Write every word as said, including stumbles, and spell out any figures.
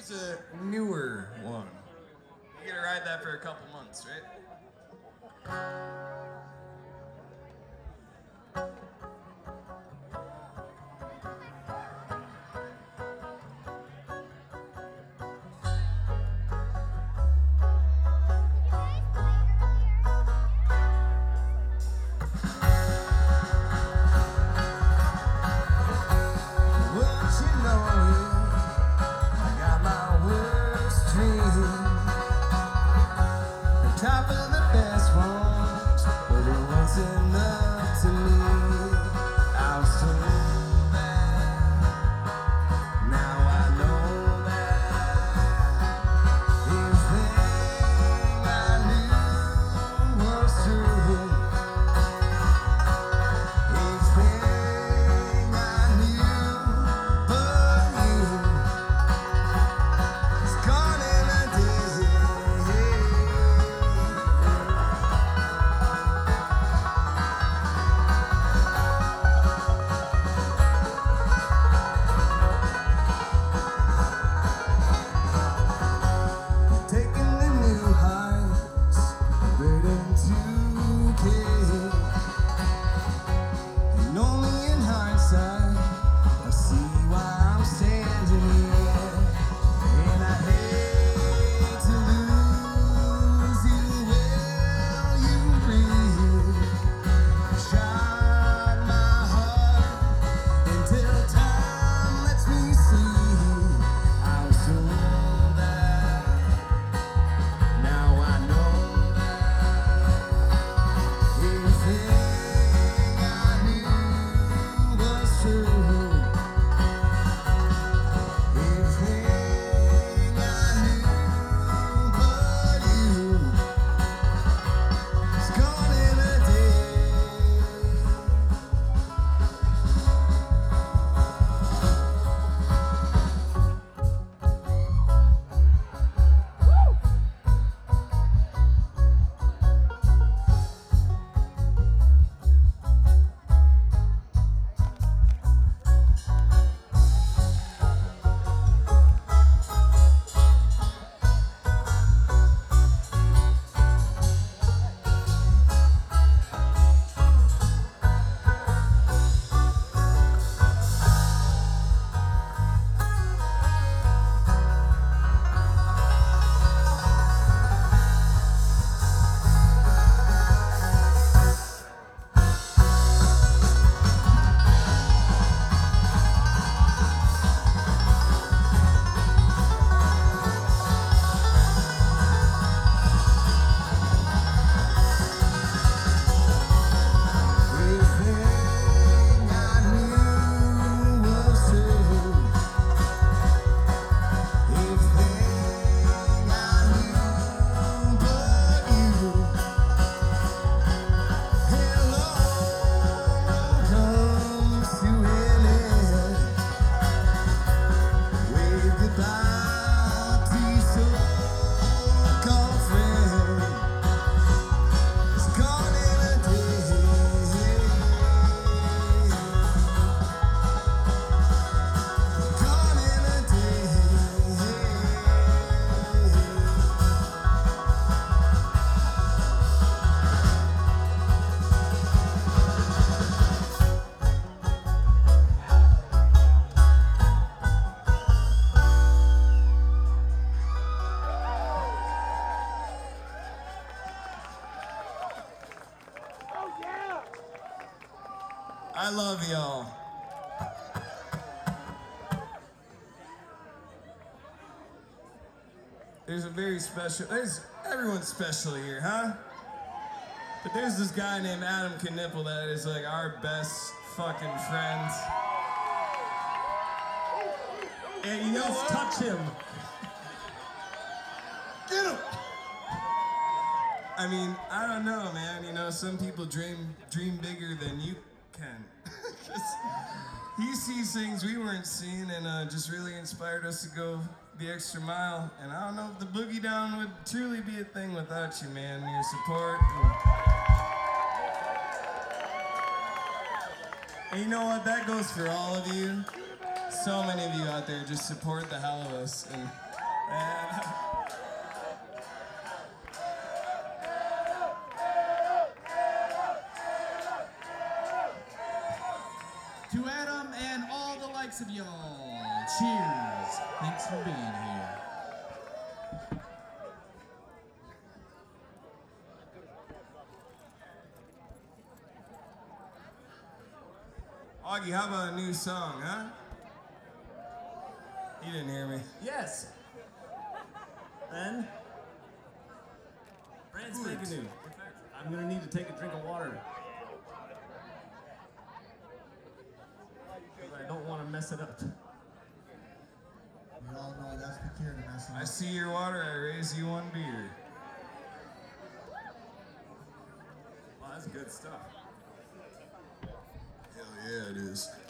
Here's a newer one. You gotta ride that for a couple months, right? I love y'all. There's a very special, there's, everyone's special here, huh? But there's this guy named Adam Knipple that is like our best fucking friend. And you know what? Touch him. Get him! I mean, I don't know, man. You know, some people dream dream bigger than you can. He sees things we weren't seeing, and uh, just really inspired us to go the extra mile. And I don't know if the Boogie Down would truly be a thing without you, man. Your support. And, and you know what? That goes for all of you. So many of you out there just support the hell of us. And And, to Adam and all the likes of y'all, cheers. Thanks for being here. Augie, how about a new song, huh? You didn't hear me. Yes. Ben? Brand Good. spanking new. In fact, I'm gonna need to take a drink of water. Because I don't want to mess it up. We all know that's the cure to messing I up. see your water, I raise you one beer. Well, that's good stuff. Hell yeah, it is.